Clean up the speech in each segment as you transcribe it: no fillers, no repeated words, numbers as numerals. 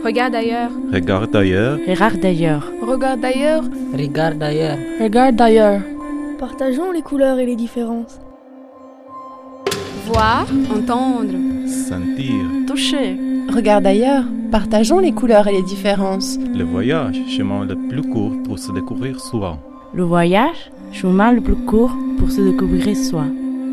Regarde ailleurs. Regarde ailleurs. Regarde d'ailleurs. Regarde ailleurs. Regarde d'ailleurs. Regarde d'ailleurs. Partageons les couleurs et les différences. Voir, entendre. Sentir. Toucher. Regarde ailleurs. Partageons les couleurs et les différences. Le voyage, chemin le plus court pour se découvrir soi. Le voyage, chemin le plus court pour se découvrir soi.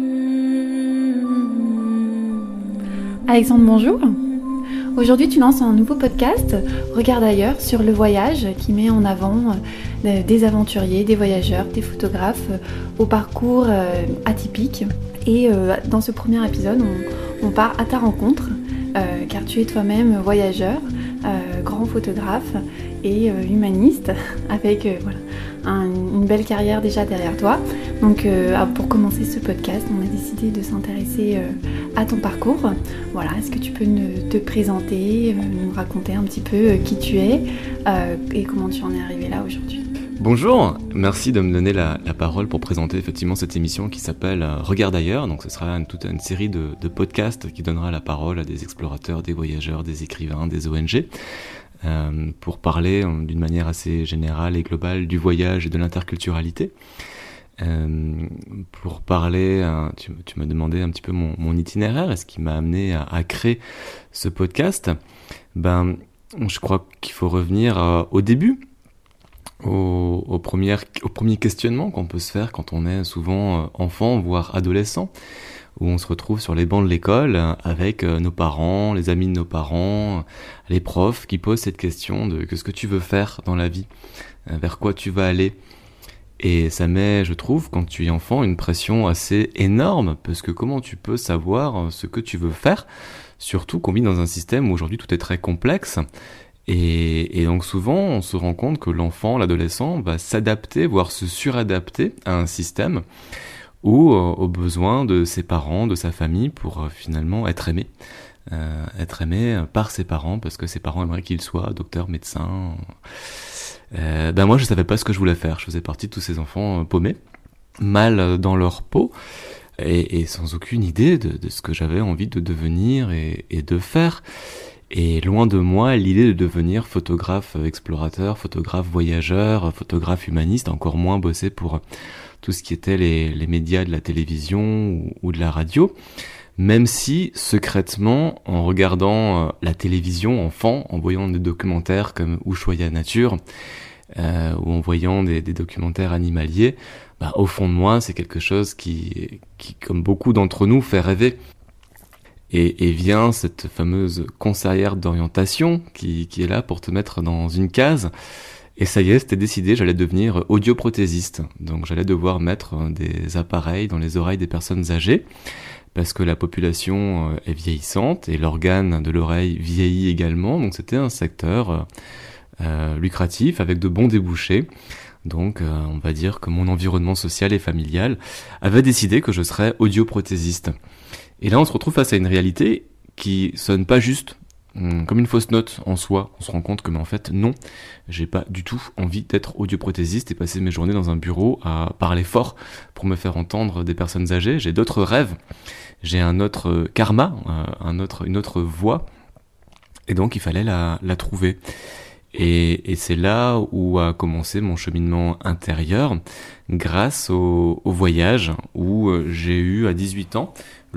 Alexandre, bonjour. Aujourd'hui, tu lances un nouveau podcast, Regarde ailleurs, sur le voyage, qui met en avant des aventuriers, des voyageurs, des photographes au parcours atypique. Et dans ce premier épisode, on part à ta rencontre, car tu es toi-même voyageur, grand photographe et humaniste, avec une belle carrière déjà derrière toi. Donc pour commencer ce podcast, on a décidé de s'intéresser à ton parcours. Voilà, est-ce que tu peux te présenter, nous raconter un petit peu qui tu es et comment tu en es arrivé là aujourd'hui? Bonjour, merci de me donner la parole pour présenter effectivement cette émission qui s'appelle Regarde ailleurs. Donc ce sera toute une série de podcasts qui donnera la parole à des explorateurs, des voyageurs, des écrivains, des ONG. Pour parler d'une manière assez générale et globale du voyage et de l'interculturalité. Pour parler, tu m'as demandé un petit peu mon itinéraire et ce qui m'a amené à créer ce podcast. Je crois qu'il faut revenir au début, au premier questionnement qu'on peut se faire quand on est souvent enfant, voire adolescent, où on se retrouve sur les bancs de l'école avec nos parents, les amis de nos parents, les profs qui posent cette question de qu'est-ce que tu veux faire dans la vie, vers quoi tu vas aller. Et ça met, je trouve, quand tu es enfant, une pression assez énorme, parce que comment tu peux savoir ce que tu veux faire, surtout qu'on vit dans un système où aujourd'hui tout est très complexe. Et donc souvent, on se rend compte que l'enfant, l'adolescent, va s'adapter, voire se suradapter à un système ou aux besoins de ses parents, de sa famille, pour finalement être aimé par ses parents, parce que ses parents aimeraient qu'il soit docteur, médecin. Moi, je savais pas ce que je voulais faire. Je faisais partie de tous ces enfants paumés, mal dans leur peau, et sans aucune idée de ce que j'avais envie de devenir et de faire. Et loin de moi l'idée de devenir photographe explorateur, photographe voyageur, photographe humaniste, encore moins bosser pour tout ce qui était les médias de la télévision ou de la radio, même si secrètement, en regardant la télévision enfant, en voyant des documentaires comme Ushuaïa Nature, ou en voyant des documentaires animaliers, au fond de moi, c'est quelque chose qui, comme beaucoup d'entre nous, fait rêver. Et vient cette fameuse conseillère d'orientation qui est là pour te mettre dans une case. Et ça y est, c'était décidé, j'allais devenir audioprothésiste. Donc j'allais devoir mettre des appareils dans les oreilles des personnes âgées, parce que la population est vieillissante et l'organe de l'oreille vieillit également. Donc c'était un secteur lucratif avec de bons débouchés. Donc on va dire que mon environnement social et familial avait décidé que je serais audioprothésiste. Et là on se retrouve face à une réalité qui sonne pas juste, comme une fausse note en soi. On se rend compte que mais en fait non, j'ai pas du tout envie d'être audioprothésiste et passer mes journées dans un bureau à parler fort pour me faire entendre des personnes âgées. J'ai d'autres rêves, j'ai un autre karma, une autre voie, et donc il fallait la trouver. Et c'est là où a commencé mon cheminement intérieur, grâce au voyage, où j'ai eu à 18 ans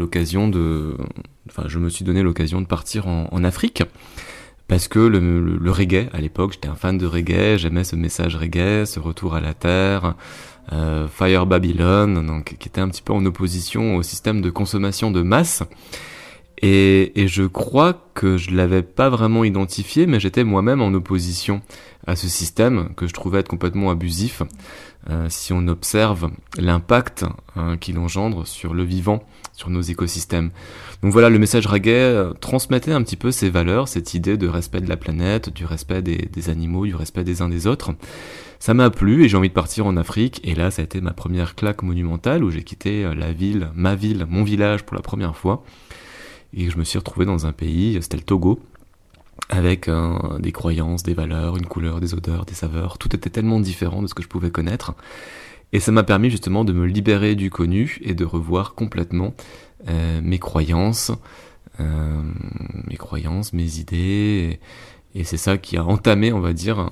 je me suis donné l'occasion de partir en Afrique, parce que le reggae, à l'époque, j'étais un fan de reggae, j'aimais ce message reggae, ce retour à la terre, Fire Babylon, donc, qui était un petit peu en opposition au système de consommation de masse. Et je crois que je l'avais pas vraiment identifié, mais j'étais moi-même en opposition à ce système que je trouvais être complètement abusif, si on observe l'impact qu'il engendre sur le vivant, sur nos écosystèmes. Donc voilà, le message reggae transmettait un petit peu ces valeurs, cette idée de respect de la planète, du respect des animaux, du respect des uns des autres. Ça m'a plu et j'ai envie de partir en Afrique, et là ça a été ma première claque monumentale où j'ai quitté ma ville, mon village pour la première fois. Et je me suis retrouvé dans un pays, c'était le Togo, avec des croyances, des valeurs, une couleur, des odeurs, des saveurs. Tout était tellement différent de ce que je pouvais connaître. Et ça m'a permis justement de me libérer du connu et de revoir complètement mes croyances, mes idées, Et c'est ça qui a entamé, on va dire,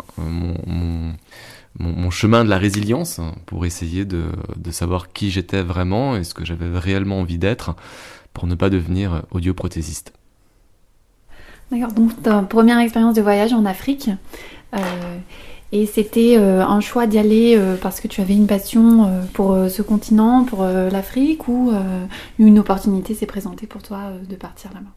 mon chemin de la résilience pour essayer de savoir qui j'étais vraiment et ce que j'avais réellement envie d'être pour ne pas devenir audioprothésiste. D'accord, donc ta première expérience de voyage en Afrique, et c'était un choix d'y aller parce que tu avais une passion pour ce continent, pour l'Afrique, ou une opportunité s'est présentée pour toi de partir là-bas?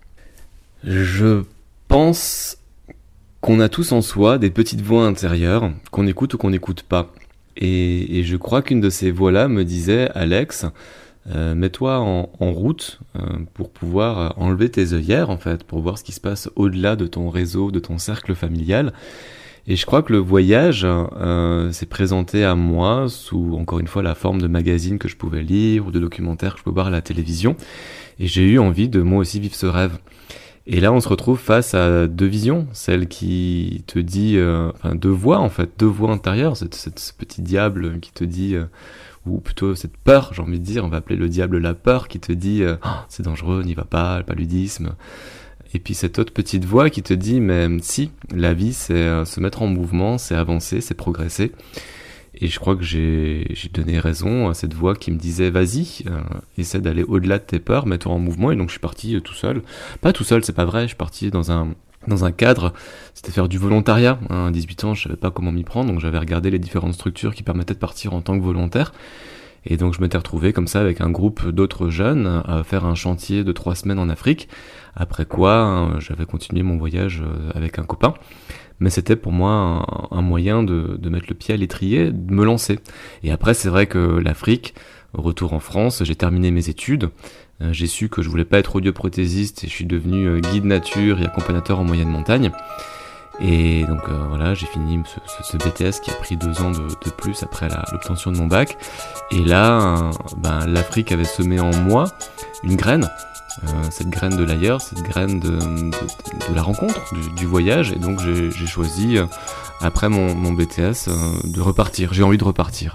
Je pense qu'on a tous en soi des petites voix intérieures qu'on écoute ou qu'on n'écoute pas. Et je crois qu'une de ces voix-là me disait « Alex, mets-toi en route pour pouvoir enlever tes œillères, en fait, pour voir ce qui se passe au-delà de ton réseau, de ton cercle familial. » Et je crois que le voyage s'est présenté à moi sous, encore une fois, la forme de magazines que je pouvais lire ou de documentaires que je pouvais voir à la télévision. Et j'ai eu envie de moi aussi vivre ce rêve. Et là, on se retrouve face à deux visions. Celle qui te dit... deux voix, en fait, deux voix intérieures. Ce petit diable qui te dit... ou plutôt cette peur, j'ai envie de dire, on va appeler le diable la peur, qui te dit c'est dangereux, n'y va pas, le paludisme. Et puis cette autre petite voix qui te dit mais si, la vie c'est se mettre en mouvement, c'est avancer, c'est progresser. Et je crois que j'ai donné raison à cette voix qui me disait vas-y, essaie d'aller au-delà de tes peurs, mets-toi en mouvement. Et donc je suis parti tout seul. Pas tout seul, c'est pas vrai, je suis parti dans un cadre, c'était faire du volontariat. À 18 ans, je savais pas comment m'y prendre, donc j'avais regardé les différentes structures qui permettaient de partir en tant que volontaire. Et donc je m'étais retrouvé comme ça avec un groupe d'autres jeunes à faire un chantier de 3 semaines en Afrique. Après quoi, j'avais continué mon voyage avec un copain. Mais c'était pour moi un moyen de mettre le pied à l'étrier, de me lancer. Et après, c'est vrai que l'Afrique, retour en France, j'ai terminé mes études. J'ai su que je voulais pas être audioprothésiste et je suis devenu guide nature et accompagnateur en moyenne montagne. Et donc voilà, j'ai fini ce BTS qui a pris 2 ans de plus après l'obtention de mon bac. Et là, l'Afrique avait semé en moi une graine. Cette graine de l'ailleurs, cette graine de la rencontre, du voyage. Et donc j'ai choisi, après mon BTS, de repartir. J'ai envie de repartir.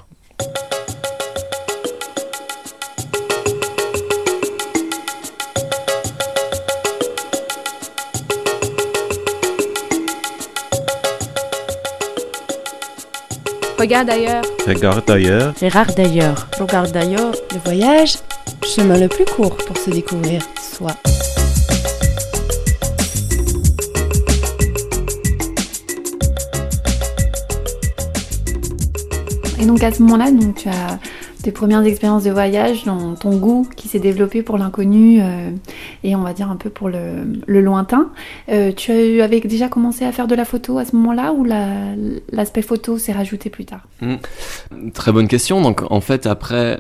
Regarde ailleurs. Regarde ailleurs. Regarde d'ailleurs. Regarde d'ailleurs. Le voyage, chemin le plus court pour se découvrir soi. Et donc à ce moment-là, donc, tu as tes premières expériences de voyage, dans ton goût qui s'est développé pour l'inconnu et on va dire un peu pour le lointain. Tu avais déjà commencé à faire de la photo à ce moment-là ou l'aspect photo s'est rajouté plus tard? Très bonne question. Donc en fait après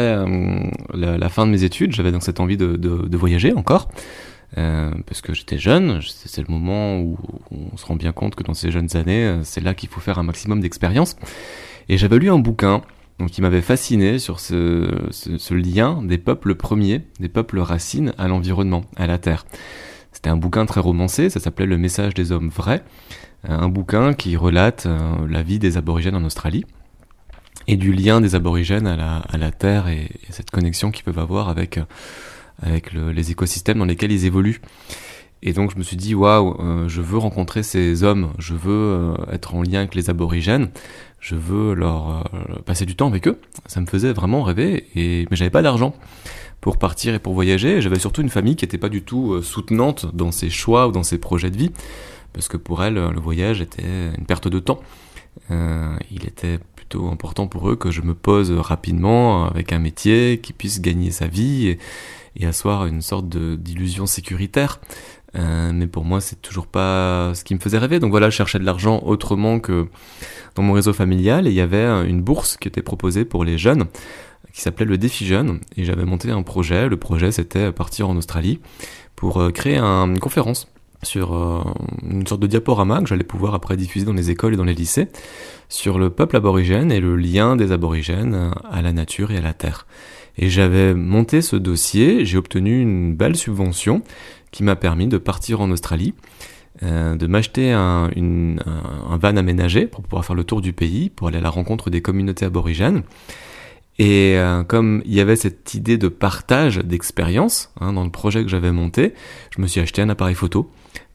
la fin de mes études, j'avais donc cette envie de voyager encore. Parce que j'étais jeune, c'est le moment où on se rend bien compte que dans ces jeunes années, c'est là qu'il faut faire un maximum d'expérience. Et j'avais lu un bouquin qui m'avait fasciné sur ce lien des peuples premiers, des peuples racines à l'environnement, à la terre. C'était un bouquin très romancé, ça s'appelait Le message des hommes vrais, un bouquin qui relate la vie des aborigènes en Australie et du lien des aborigènes à la terre et cette connexion qu'ils peuvent avoir avec les écosystèmes dans lesquels ils évoluent. Et donc je me suis dit, waouh, je veux rencontrer ces hommes, je veux être en lien avec les aborigènes, je veux leur passer du temps avec eux. Ça me faisait vraiment rêver, mais j'avais pas d'argent pour partir et pour voyager. J'avais surtout une famille qui était pas du tout soutenante dans ses choix ou dans ses projets de vie, parce que pour elle, le voyage était une perte de temps. Il était plutôt important pour eux que je me pose rapidement avec un métier, qui puisse gagner sa vie et asseoir une sorte d'illusion sécuritaire. Mais pour moi, c'est toujours pas ce qui me faisait rêver. Donc voilà, je cherchais de l'argent autrement que dans mon réseau familial. Et il y avait une bourse qui était proposée pour les jeunes, qui s'appelait le Défi Jeune. Et j'avais monté un projet. Le projet, c'était partir en Australie pour créer une conférence sur une sorte de diaporama que j'allais pouvoir après diffuser dans les écoles et dans les lycées, sur le peuple aborigène et le lien des aborigènes à la nature et à la terre. Et j'avais monté ce dossier, j'ai obtenu une belle subvention qui m'a permis de partir en Australie, de m'acheter un van aménagé pour pouvoir faire le tour du pays, pour aller à la rencontre des communautés aborigènes. Et comme il y avait cette idée de partage d'expérience dans le projet que j'avais monté, je me suis acheté un appareil photo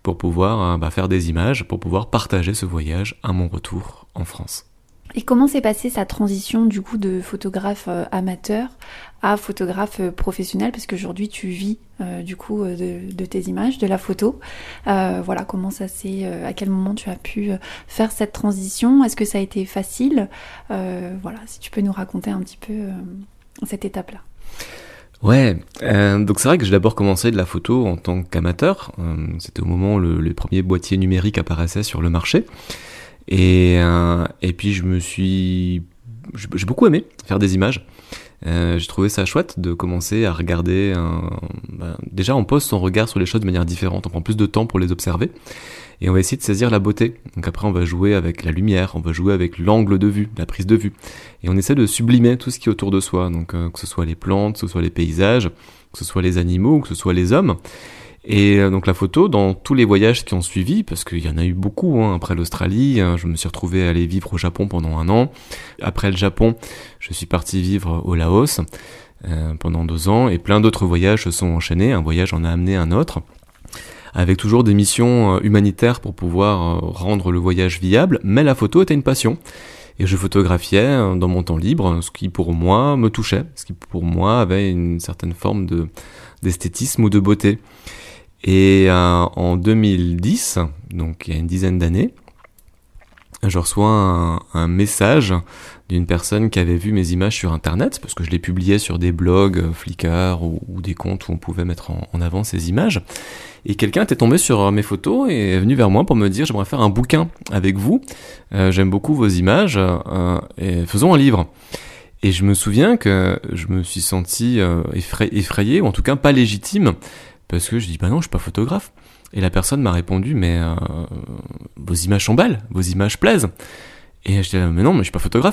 pour pouvoir faire des images, pour pouvoir partager ce voyage à mon retour en France. Et comment s'est passée sa transition du coup de photographe amateur à photographe professionnel, parce qu'aujourd'hui tu vis du coup de tes images, de la photo. Voilà, comment ça s'est, à quel moment tu as pu faire cette transition? Est-ce que ça a été facile? Voilà, si tu peux nous raconter un petit peu cette étape-là. Ouais, donc c'est vrai que j'ai d'abord commencé de la photo en tant qu'amateur. C'était au moment où les premiers boîtiers numériques apparaissaient sur le marché. Et puis j'ai beaucoup aimé faire des images. J'ai trouvé ça chouette de commencer à regarder. Déjà, on pose son regard sur les choses de manière différente. On prend plus de temps pour les observer. Et on va essayer de saisir la beauté. Donc après, on va jouer avec la lumière, on va jouer avec l'angle de vue, la prise de vue. Et on essaie de sublimer tout ce qui est autour de soi. Donc que ce soit les plantes, que ce soit les paysages, que ce soit les animaux, que ce soit les hommes. Et donc la photo, dans tous les voyages qui ont suivi, parce qu'il y en a eu beaucoup, après l'Australie, je me suis retrouvé à aller vivre au Japon pendant 1 an. Après le Japon, je suis parti vivre au Laos pendant 2 ans, et plein d'autres voyages se sont enchaînés. Un voyage en a amené un autre, avec toujours des missions humanitaires pour pouvoir rendre le voyage viable, mais la photo était une passion. Et je photographiais dans mon temps libre, ce qui pour moi me touchait, ce qui pour moi avait une certaine forme d'esthétisme ou de beauté. Et en 2010, donc il y a une dizaine d'années, je reçois un message d'une personne qui avait vu mes images sur internet, parce que je les publiais sur des blogs, Flickr ou des comptes où on pouvait mettre en avant ces images. Et quelqu'un était tombé sur mes photos et est venu vers moi pour me dire « J'aimerais faire un bouquin avec vous, j'aime beaucoup vos images, et faisons un livre ». Et je me souviens que je me suis senti effrayé, ou en tout cas pas légitime, parce que je dis « Bah non, je suis pas photographe ». Et la personne m'a répondu « Mais vos images sont belles, vos images plaisent ». Et je dis « Mais non, mais je suis pas photographe ».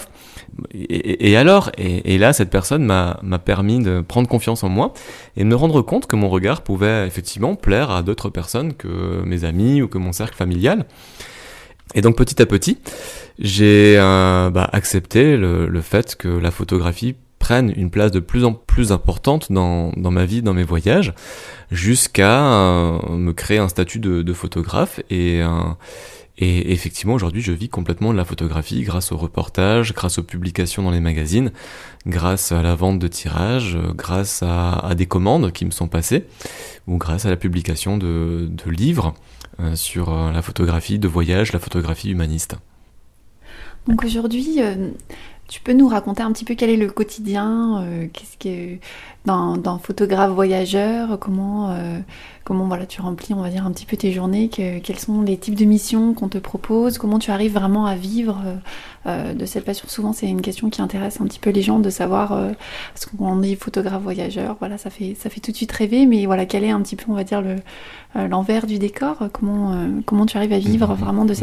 Et alors, et là, cette personne m'a permis de prendre confiance en moi et de me rendre compte que mon regard pouvait effectivement plaire à d'autres personnes que mes amis ou que mon cercle familial. Et donc petit à petit, j'ai accepté le fait que la photographie prenne une place de plus en plus importante dans ma vie, dans mes voyages, jusqu'à me créer un statut de photographe. Et effectivement, aujourd'hui, je vis complètement de la photographie grâce aux reportages, grâce aux publications dans les magazines, grâce à la vente de tirages, grâce à des commandes qui me sont passées, ou grâce à la publication de livres sur la photographie de voyage, la photographie humaniste. Donc aujourd'hui, tu peux nous raconter un petit peu quel est le quotidien, qu'est-ce que d'un photographe voyageur, comment voilà, tu remplis, on va dire, un petit peu tes journées, quels sont les types de missions qu'on te propose, comment tu arrives vraiment à vivre de cette passion. Souvent, c'est une question qui intéresse un petit peu les gens de savoir, parce qu'on dit photographe voyageur, voilà, ça fait tout de suite rêver, mais voilà, quel est un petit peu, on va dire, l'envers du décor, comment tu arrives à vivre vraiment de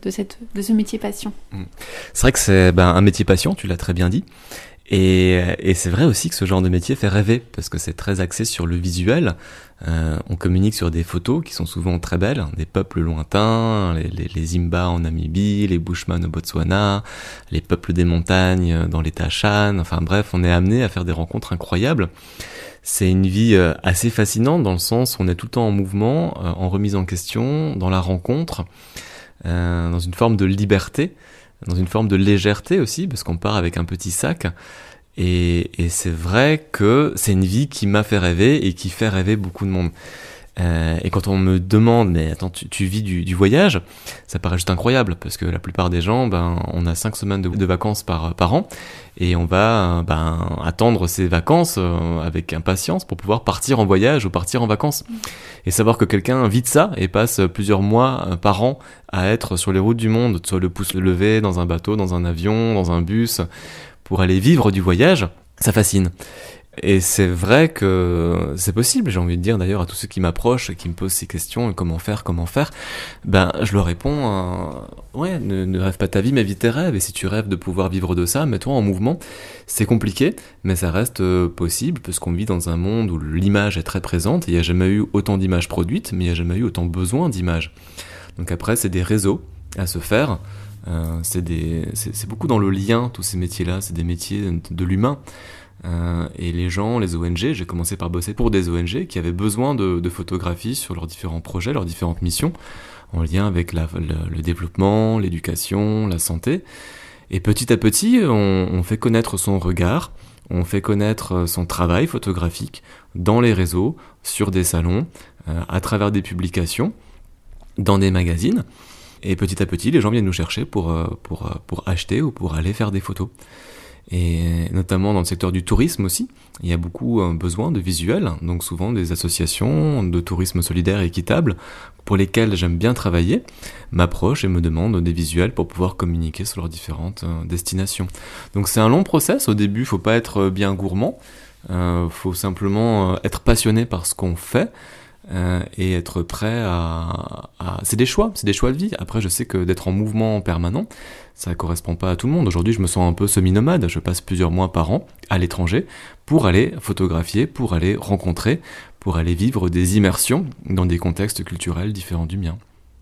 ce métier passion. C'est vrai que c'est un métier passion, tu l'as très bien dit. Et c'est vrai aussi que ce genre de métier fait rêver, parce que c'est très axé sur le visuel. On communique sur des photos qui sont souvent très belles, des peuples lointains, les Imba en Namibie, les Bushmen au Botswana, les peuples des montagnes dans l'État Shan. Enfin bref, on est amené à faire des rencontres incroyables. C'est une vie assez fascinante dans le sens où on est tout le temps en mouvement, en remise en question, dans la rencontre, dans une forme de liberté, dans une forme de légèreté aussi, parce qu'on part avec un petit sac. Et c'est vrai que c'est une vie qui m'a fait rêver et qui fait rêver beaucoup de monde. Et quand on me demande, mais attends, tu vis du voyage, ça paraît juste incroyable, parce que la plupart des gens, on a 5 semaines de vacances par an, et on va attendre ces vacances avec impatience pour pouvoir partir en voyage ou partir en vacances. Et savoir que quelqu'un vit de ça et passe plusieurs mois par an à être sur les routes du monde, soit le pouce levé dans un bateau, dans un avion, dans un bus, pour aller vivre du voyage, ça fascine. Et c'est vrai que c'est possible, j'ai envie de dire d'ailleurs à tous ceux qui m'approchent et qui me posent ces questions, comment faire, je leur réponds, ne rêve pas ta vie mais vis tes rêves, et si tu rêves de pouvoir vivre de ça, mets-toi en mouvement. C'est compliqué, mais ça reste possible, parce qu'on vit dans un monde où l'image est très présente, et il n'y a jamais eu autant d'images produites, mais il n'y a jamais eu autant besoin d'images. Donc après, c'est des réseaux à se faire, c'est beaucoup dans le lien, tous ces métiers-là, c'est des métiers de l'humain. Et les gens, les ONG, j'ai commencé par bosser pour des ONG qui avaient besoin de photographies sur leurs différents projets, leurs différentes missions, en lien avec le développement, l'éducation, la santé. Et petit à petit, on fait connaître son regard, on fait connaître son travail photographique dans les réseaux, sur des salons, à travers des publications, dans des magazines. Et petit à petit, les gens viennent nous chercher pour acheter ou pour aller faire des photos. Et notamment dans le secteur du tourisme aussi, il y a beaucoup besoin de visuels, donc souvent des associations de tourisme solidaire et équitable pour lesquelles j'aime bien travailler, m'approchent et me demandent des visuels pour pouvoir communiquer sur leurs différentes destinations. Donc c'est un long process, au début il ne faut pas être bien gourmand, faut simplement être passionné par ce qu'on fait, et être prêt à... C'est des choix de vie. Après, je sais que d'être en mouvement permanent, ça correspond pas à tout le monde. Aujourd'hui, je me sens un peu semi-nomade. Je passe plusieurs mois par an à l'étranger pour aller photographier, pour aller rencontrer, pour aller vivre des immersions dans des contextes culturels différents du mien.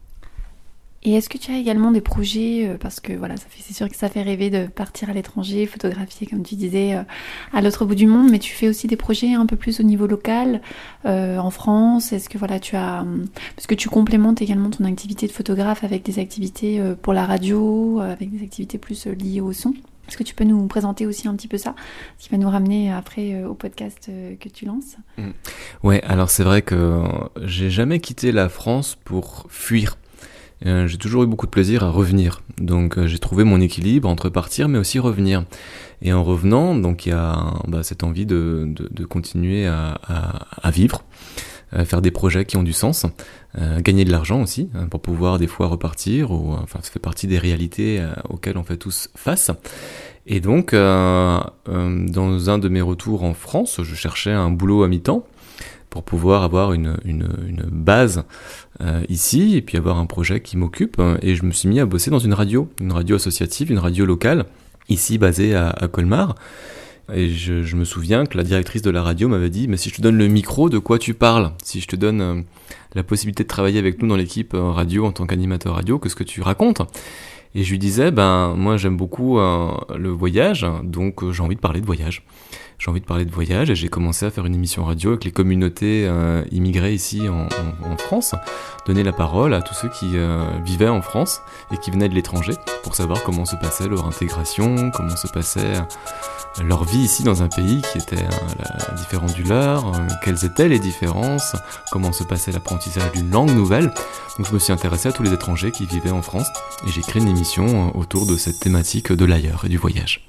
Et est-ce que tu as également des projets, parce que voilà, c'est sûr que ça fait rêver de partir à l'étranger, photographier, comme tu disais, à l'autre bout du monde, mais tu fais aussi des projets un peu plus au niveau local, en France. Est-ce que voilà, parce que tu complémentes également ton activité de photographe avec des activités pour la radio, avec des activités plus liées au son. Est-ce que tu peux nous présenter aussi un petit peu ça, ce qui va nous ramener après au podcast que tu lances ? Ouais, alors c'est vrai que j'ai jamais quitté la France pour fuir. J'ai toujours eu beaucoup de plaisir à revenir, donc j'ai trouvé mon équilibre entre partir mais aussi revenir. Et en revenant, donc il y a cette envie de continuer à vivre, faire des projets qui ont du sens, gagner de l'argent aussi, pour pouvoir des fois repartir, ça fait partie des réalités auxquelles on fait tous face. Et donc, dans un de mes retours en France, je cherchais un boulot à mi-temps, pour pouvoir avoir une base ici, et puis avoir un projet qui m'occupe. Et je me suis mis à bosser dans une radio associative, une radio locale, ici basée à Colmar. Et je me souviens que la directrice de la radio m'avait dit « Mais si je te donne le micro, de quoi tu parles ? Si je te donne la possibilité de travailler avec nous dans l'équipe radio en tant qu'animateur radio, qu'est-ce que tu racontes ?» Et je lui disais, moi j'aime beaucoup le voyage, donc j'ai envie de parler de voyage. J'ai envie de parler de voyage et j'ai commencé à faire une émission radio avec les communautés immigrées ici en France, donner la parole à tous ceux qui vivaient en France et qui venaient de l'étranger pour savoir comment se passait leur intégration, comment se passait leur vie ici dans un pays qui était différent du leur, quelles étaient les différences, comment se passait l'apprentissage d'une langue nouvelle. Donc je me suis intéressé à tous les étrangers qui vivaient en France et j'ai créé une émission autour de cette thématique de l'ailleurs et du voyage.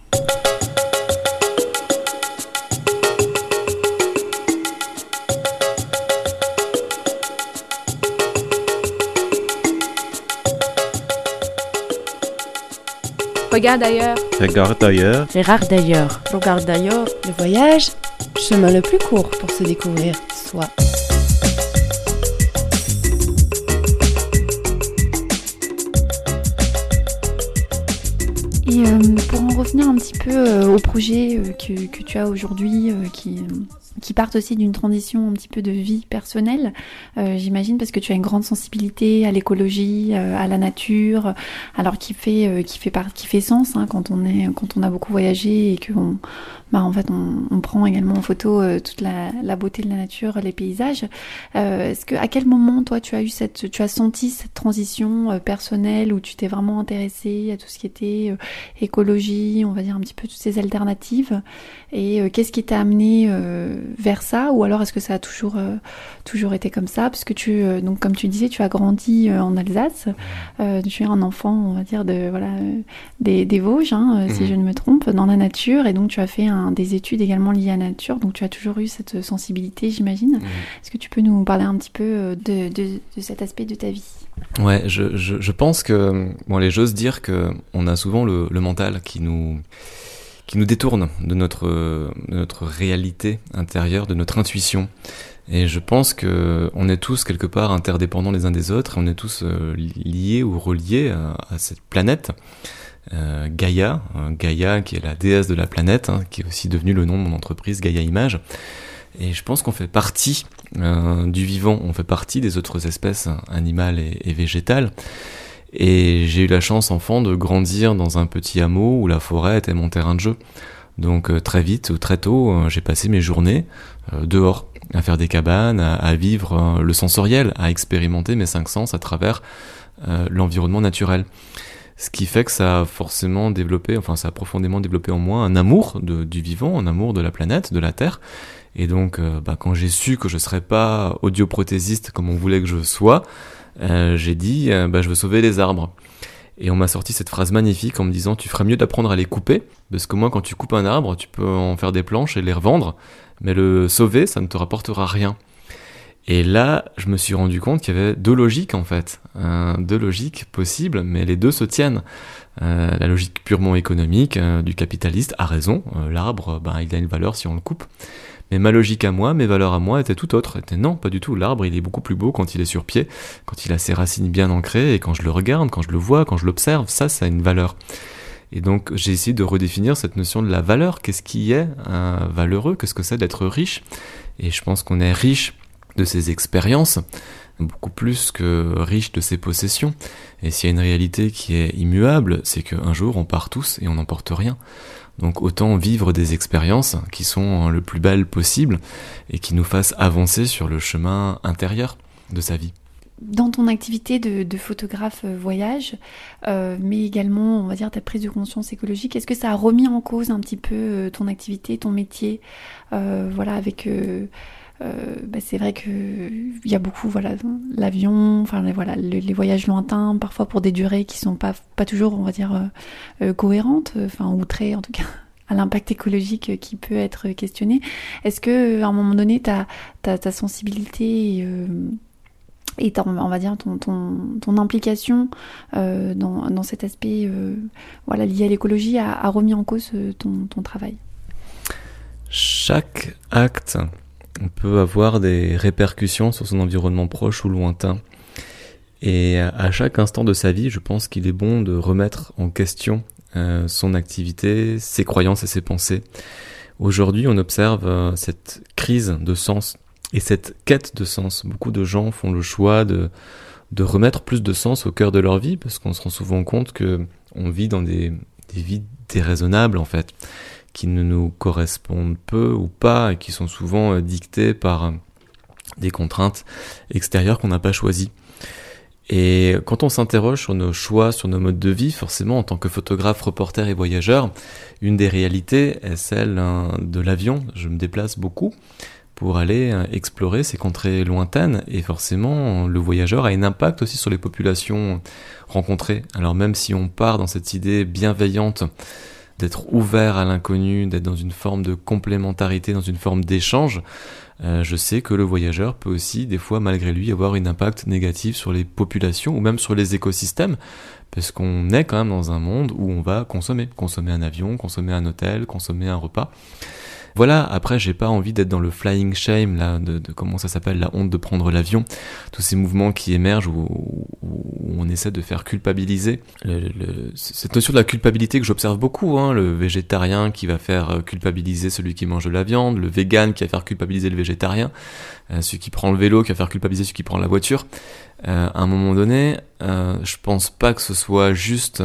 Regarde ailleurs. Regarde ailleurs. Gérard d'ailleurs. Regarde d'ailleurs. Le voyage, chemin le plus court pour se découvrir soi. Et pour en revenir un petit peu au projet que tu as aujourd'hui, qui partent aussi d'une transition un petit peu de vie personnelle, j'imagine, parce que tu as une grande sensibilité à l'écologie, à la nature, alors qui fait sens quand on a beaucoup voyagé et que on prend également en photo toute la beauté de la nature, les paysages. À quel moment toi tu as senti cette transition personnelle où tu t'es vraiment intéressée à tout ce qui était écologie, on va dire un petit peu toutes ces alternatives, et qu'est-ce qui t'a amené vers ça, ou alors est-ce que ça a toujours été comme ça, parce que donc comme tu disais, tu as grandi en Alsace, tu es un enfant, on va dire des Vosges, si je ne me trompe, dans la nature, et donc tu as fait des études également liées à la nature, donc tu as toujours eu cette sensibilité, j'imagine. Est-ce que tu peux nous parler un petit peu de cet aspect de ta vie ? Ouais, je pense que j'ose dire que on a souvent le mental qui nous détourne de notre réalité intérieure, de notre intuition. Et je pense que on est tous quelque part interdépendants les uns des autres, on est tous liés ou reliés à cette planète. Gaïa qui est la déesse de la planète, qui est aussi devenue le nom de mon entreprise, Gaïa Images. Et je pense qu'on fait partie du vivant, on fait partie des autres espèces animales et végétales. Et j'ai eu la chance, enfant, de grandir dans un petit hameau où la forêt était mon terrain de jeu. Donc très vite ou très tôt, j'ai passé mes journées dehors, à faire des cabanes, à vivre le sensoriel, à expérimenter mes 5 sens à travers l'environnement naturel. Ce qui fait que ça a forcément développé, ça a profondément développé en moi un amour du vivant, un amour de la planète, de la Terre. Et donc, quand j'ai su que je serais pas audioprothésiste comme on voulait que je sois, j'ai dit, je veux sauver les arbres. Et on m'a sorti cette phrase magnifique en me disant, tu ferais mieux d'apprendre à les couper, parce que moi, quand tu coupes un arbre, tu peux en faire des planches et les revendre, mais le sauver, ça ne te rapportera rien. Et là, je me suis rendu compte qu'il y avait 2 logiques en fait, 2 logiques possibles, mais les 2 se tiennent. La logique purement économique du capitaliste a raison, l'arbre, il a une valeur si on le coupe. Mais ma logique à moi, mes valeurs à moi étaient tout autres. Non, pas du tout. L'arbre, il est beaucoup plus beau quand il est sur pied, quand il a ses racines bien ancrées, et quand je le regarde, quand je le vois, quand je l'observe, ça a une valeur. Et donc, j'ai essayé de redéfinir cette notion de la valeur. Qu'est-ce qui est valeureux? Qu'est-ce que c'est d'être riche? Et je pense qu'on est riche de ses expériences, beaucoup plus que riche de ses possessions. Et s'il y a une réalité qui est immuable, c'est qu'un jour, on part tous et on n'emporte rien. Donc autant vivre des expériences qui sont le plus belles possible et qui nous fassent avancer sur le chemin intérieur de sa vie. Dans ton activité de photographe voyage, mais également, on va dire, ta prise de conscience écologique, est-ce que ça a remis en cause un petit peu ton activité, ton métier, avec... c'est vrai qu'il y a beaucoup, l'avion, les voyages lointains, parfois pour des durées qui sont pas toujours, on va dire, cohérentes, ou très, en tout cas, à l'impact écologique qui peut être questionné. Est-ce que à un moment donné, ta sensibilité et on va dire ton implication dans cet aspect, lié à l'écologie a remis en cause ton travail? Chaque acte peut avoir des répercussions sur son environnement proche ou lointain. Et à chaque instant de sa vie, je pense qu'il est bon de remettre en question son activité, ses croyances et ses pensées. Aujourd'hui, on observe cette crise de sens et cette quête de sens. Beaucoup de gens font le choix de remettre plus de sens au cœur de leur vie, parce qu'on se rend souvent compte qu'on vit dans des vies déraisonnables, en fait, qui ne nous correspondent peu ou pas, et qui sont souvent dictées par des contraintes extérieures qu'on n'a pas choisies. Et quand on s'interroge sur nos choix, sur nos modes de vie, forcément, en tant que photographe, reporter et voyageur, une des réalités est celle de l'avion. Je me déplace beaucoup pour aller explorer ces contrées lointaines, et forcément, le voyageur a un impact aussi sur les populations rencontrées. Alors même si on part dans cette idée bienveillante d'être ouvert à l'inconnu, d'être dans une forme de complémentarité, dans une forme d'échange, je sais que le voyageur peut aussi, des fois, malgré lui, avoir un impact négatif sur les populations ou même sur les écosystèmes, parce qu'on est quand même dans un monde où on va consommer un avion, consommer un hôtel, consommer un repas. Voilà, après, j'ai pas envie d'être dans le flying shame, là, de comment ça s'appelle, la honte de prendre l'avion. Tous ces mouvements qui émergent où on essaie de faire culpabiliser. Cette notion de la culpabilité que j'observe beaucoup, le végétarien qui va faire culpabiliser celui qui mange de la viande, le vegan qui va faire culpabiliser le végétarien, celui qui prend le vélo qui va faire culpabiliser celui qui prend la voiture. À un moment donné, je pense pas que ce soit juste.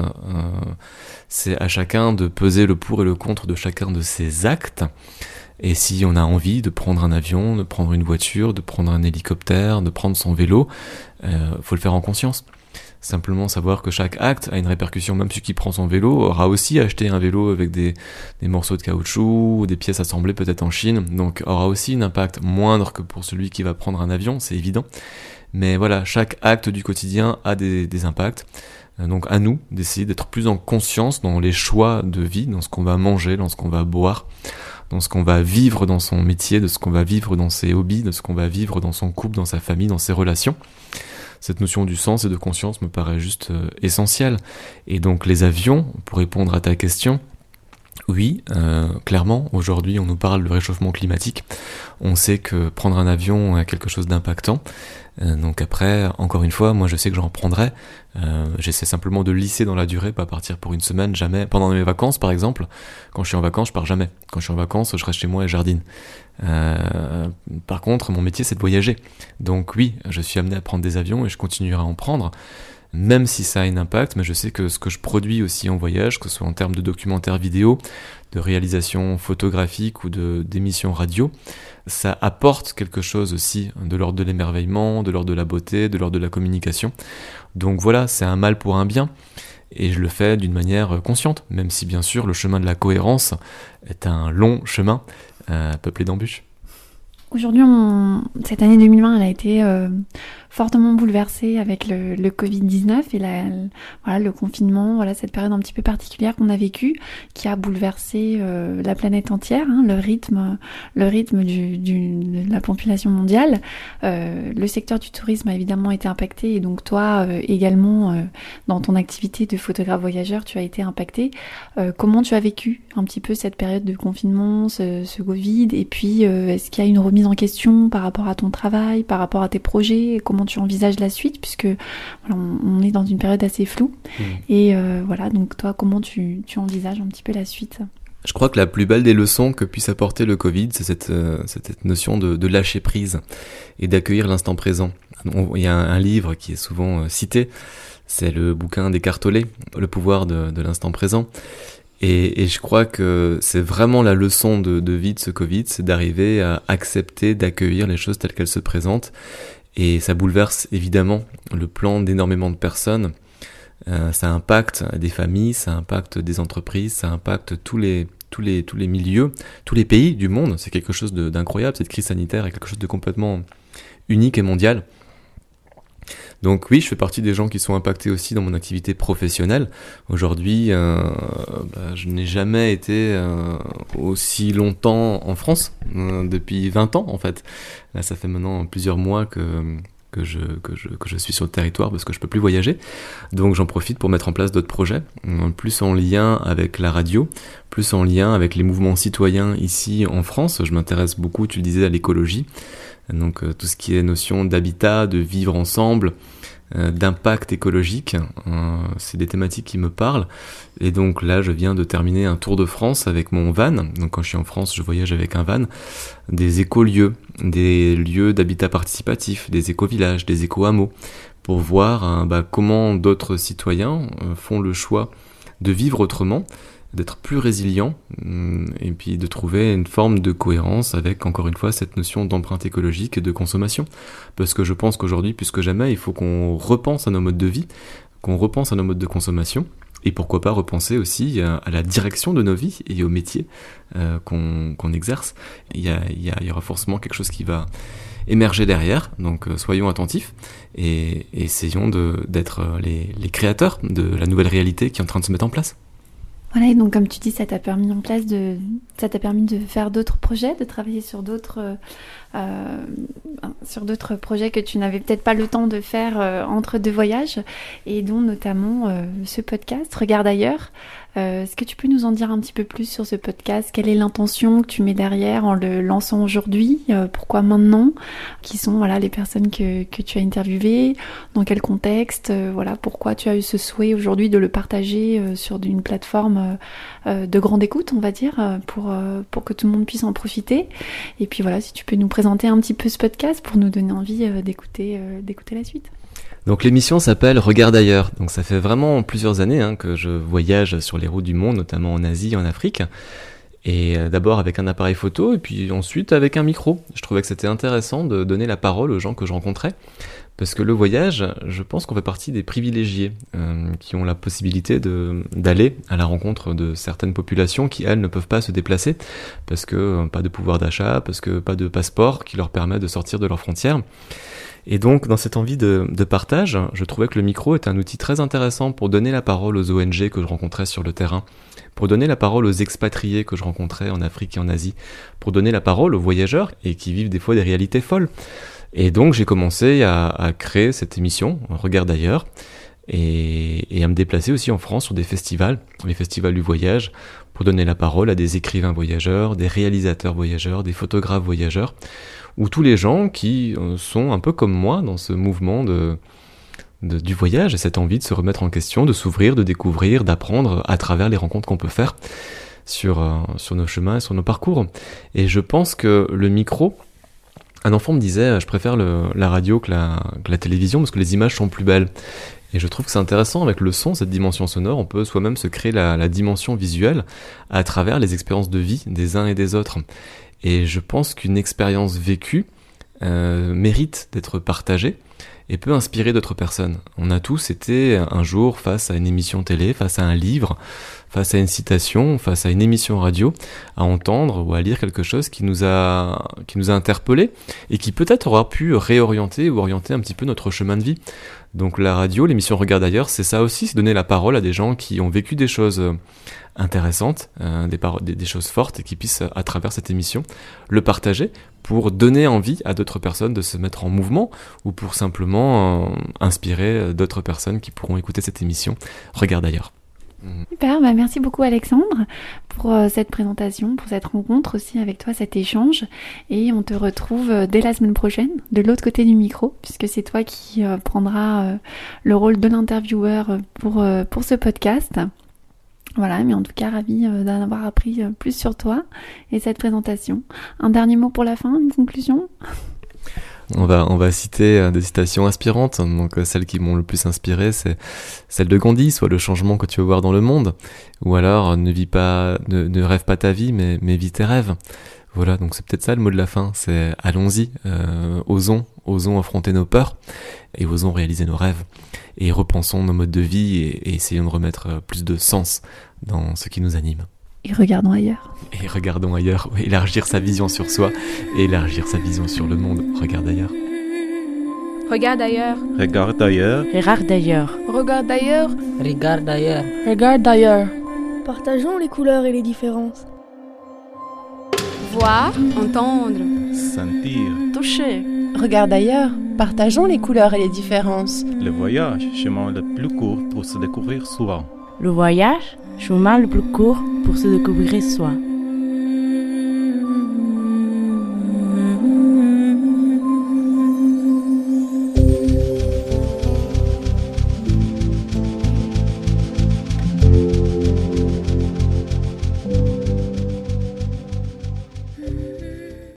C'est à chacun de peser le pour et le contre de chacun de ses actes. Et si on a envie de prendre un avion, de prendre une voiture, de prendre un hélicoptère, de prendre son vélo, faut le faire en conscience. Simplement savoir que chaque acte a une répercussion. Même celui qui prend son vélo aura aussi acheté un vélo avec des morceaux de caoutchouc ou des pièces assemblées peut-être en Chine, donc aura aussi un impact moindre que pour celui qui va prendre un avion, c'est évident. Mais voilà, chaque acte du quotidien a des impacts. Donc à nous d'essayer d'être plus en conscience dans les choix de vie, dans ce qu'on va manger, dans ce qu'on va boire, dans ce qu'on va vivre dans son métier, de ce qu'on va vivre dans ses hobbies, de ce qu'on va vivre dans son couple, dans sa famille, dans ses relations. Cette notion du sens et de conscience me paraît juste essentielle. Et donc les avions, pour répondre à ta question, oui, clairement, aujourd'hui on nous parle de réchauffement climatique. On sait que prendre un avion a quelque chose d'impactant. Donc après, encore une fois, moi je sais que j'en prendrai. J'essaie simplement de lisser dans la durée, pas partir pour une semaine, jamais. Pendant mes vacances, par exemple, quand je suis en vacances, je pars jamais. Quand je suis en vacances, je reste chez moi et jardine. Par contre, mon métier, c'est de voyager. Donc oui, je suis amené à prendre des avions et je continuerai à en prendre. même si ça a un impact, mais je sais que ce que je produis aussi en voyage, que ce soit en termes de documentaires vidéo, de réalisation photographique ou d'émissions radio, ça apporte quelque chose aussi de l'ordre de l'émerveillement, de l'ordre de la beauté, de l'ordre de la communication. Donc voilà, c'est un mal pour un bien, et je le fais d'une manière consciente, même si bien sûr le chemin de la cohérence est un long chemin peuplé d'embûches. Aujourd'hui, cette année 2020, elle a été fortement bouleversée avec le Covid-19 et le confinement, cette période un petit peu particulière qu'on a vécue, qui a bouleversé la planète entière, le rythme de la population mondiale. Le secteur du tourisme a évidemment été impacté, et donc toi également, dans ton activité de photographe voyageur, tu as été impacté. Comment tu as vécu un petit peu cette période de confinement, ce Covid, et puis est-ce qu'il y a une remise en question par rapport à ton travail, par rapport à tes projets, comment tu envisages la suite, puisque on est dans une période assez floue. Et donc toi, comment tu envisages un petit peu la suite? Je crois que la plus belle des leçons que puisse apporter le Covid, c'est cette notion de lâcher prise et d'accueillir l'instant présent. Il y a un livre qui est souvent cité, c'est le bouquin d'Eckhart Tolle, Le pouvoir de l'instant présent. Et je crois que c'est vraiment la leçon de vie de ce Covid, c'est d'arriver à accepter, d'accueillir les choses telles qu'elles se présentent. Et ça bouleverse évidemment le plan d'énormément de personnes. Ça impacte des familles, ça impacte des entreprises, ça impacte tous les milieux, tous les pays du monde. C'est quelque chose d'incroyable, cette crise sanitaire est quelque chose de complètement unique et mondial. Donc oui, je fais partie des gens qui sont impactés aussi dans mon activité professionnelle. Aujourd'hui, je n'ai jamais été aussi longtemps en France, depuis 20 ans en fait. Là, ça fait maintenant plusieurs mois que je suis sur le territoire parce que je peux plus voyager. Donc j'en profite pour mettre en place d'autres projets, plus en lien avec la radio, plus en lien avec les mouvements citoyens ici en France. Je m'intéresse beaucoup, tu le disais, à l'écologie. Donc tout ce qui est notion d'habitat, de vivre ensemble, d'impact écologique, c'est des thématiques qui me parlent. Et donc là, je viens de terminer un tour de France avec mon van. Donc quand je suis en France, je voyage avec un van. Des écolieux, des lieux d'habitat participatif, des éco-villages, des éco-hameaux, pour voir comment d'autres citoyens font le choix de vivre autrement, d'être plus résilient, et puis de trouver une forme de cohérence avec, encore une fois, cette notion d'empreinte écologique et de consommation. Parce que je pense qu'aujourd'hui, plus que jamais, il faut qu'on repense à nos modes de vie, qu'on repense à nos modes de consommation, et pourquoi pas repenser aussi à la direction de nos vies et au métier qu'on exerce. Il y aura forcément quelque chose qui va émerger derrière, donc soyons attentifs et essayons d'être les créateurs de la nouvelle réalité qui est en train de se mettre en place. Voilà, et donc comme tu dis, ça t'a permis de faire d'autres projets, de travailler sur d'autres projets que tu n'avais peut-être pas le temps de faire entre deux voyages, et dont notamment ce podcast Regarde ailleurs. Est-ce que tu peux nous en dire un petit peu plus sur ce podcast? Quelle est l'intention que tu mets derrière en le lançant aujourd'hui? Pourquoi maintenant? Qui sont les personnes que tu as interviewées? Dans quel contexte? Pourquoi tu as eu ce souhait aujourd'hui de le partager sur une plateforme de grande écoute, on va dire, pour que tout le monde puisse en profiter? Et puis si tu peux nous présenter un petit peu ce podcast pour nous donner envie d'écouter la suite. Donc l'émission s'appelle Regarde ailleurs. Donc ça fait vraiment plusieurs années que je voyage sur les routes du monde, notamment en Asie et en Afrique. Et d'abord avec un appareil photo et puis ensuite avec un micro. Je trouvais que c'était intéressant de donner la parole aux gens que je rencontrais. Parce que le voyage, je pense qu'on fait partie des privilégiés qui ont la possibilité d'aller à la rencontre de certaines populations qui, elles, ne peuvent pas se déplacer parce que pas de pouvoir d'achat, parce que pas de passeport qui leur permet de sortir de leurs frontières. Et donc, dans cette envie de partage, je trouvais que le micro est un outil très intéressant pour donner la parole aux ONG que je rencontrais sur le terrain, pour donner la parole aux expatriés que je rencontrais en Afrique et en Asie, pour donner la parole aux voyageurs et qui vivent des fois des réalités folles. Et donc, j'ai commencé à créer cette émission, Regarde ailleurs, et à me déplacer aussi en France sur des festivals, les festivals du voyage, pour donner la parole à des écrivains voyageurs, des réalisateurs voyageurs, des photographes voyageurs, ou tous les gens qui sont un peu comme moi dans ce mouvement du voyage et cette envie de se remettre en question, de s'ouvrir, de découvrir, d'apprendre à travers les rencontres qu'on peut faire sur nos chemins et sur nos parcours. Et je pense que le micro Un enfant me disait, je préfère la radio que la télévision parce que les images sont plus belles. Et je trouve que c'est intéressant avec le son, cette dimension sonore, on peut soi-même se créer la dimension visuelle à travers les expériences de vie des uns et des autres. Et je pense qu'une expérience vécue mérite d'être partagée et peut inspirer d'autres personnes. On a tous été un jour face à une émission télé, face à un livre, face à une citation, face à une émission radio, à entendre ou à lire quelque chose qui nous a interpellés et qui peut-être aura pu réorienter ou orienter un petit peu notre chemin de vie. Donc la radio, l'émission Regarde ailleurs, c'est ça aussi, c'est donner la parole à des gens qui ont vécu des choses intéressantes, des choses fortes et qui puissent, à travers cette émission, le partager pour donner envie à d'autres personnes de se mettre en mouvement ou pour simplement inspirer d'autres personnes qui pourront écouter cette émission Regarde ailleurs. Super, merci beaucoup Alexandre pour cette présentation, pour cette rencontre aussi avec toi, cet échange. Et on te retrouve dès la semaine prochaine, de l'autre côté du micro, puisque c'est toi qui prendras le rôle de l'intervieweur pour ce podcast. Voilà, mais en tout cas, ravie d'en avoir appris plus sur toi et cette présentation. Un dernier mot pour la fin, une conclusion ? On va citer des citations inspirantes. Donc celles qui m'ont le plus inspiré, c'est celle de Gandhi, soit le changement que tu veux voir dans le monde, ou alors ne rêve pas ta vie, mais vis tes rêves. Voilà, donc c'est peut-être ça le mot de la fin, c'est allons-y, osons affronter nos peurs et osons réaliser nos rêves et repensons nos modes de vie et essayons de remettre plus de sens dans ce qui nous anime. Et regardons ailleurs. Et regardons ailleurs, élargir sa vision sur soi et élargir sa vision sur le monde. Regarde ailleurs. Regarde ailleurs. Regarde ailleurs. Regarde d'ailleurs. Regarde d'ailleurs. Regarde ailleurs. Regarde d'ailleurs. Partageons les couleurs et les différences. Voir, entendre. Sentir. Toucher. Regarde ailleurs. Partageons les couleurs et les différences. Le voyage, chemin le plus court pour se découvrir soi. Le voyage, chemin le plus court pour se découvrir soi.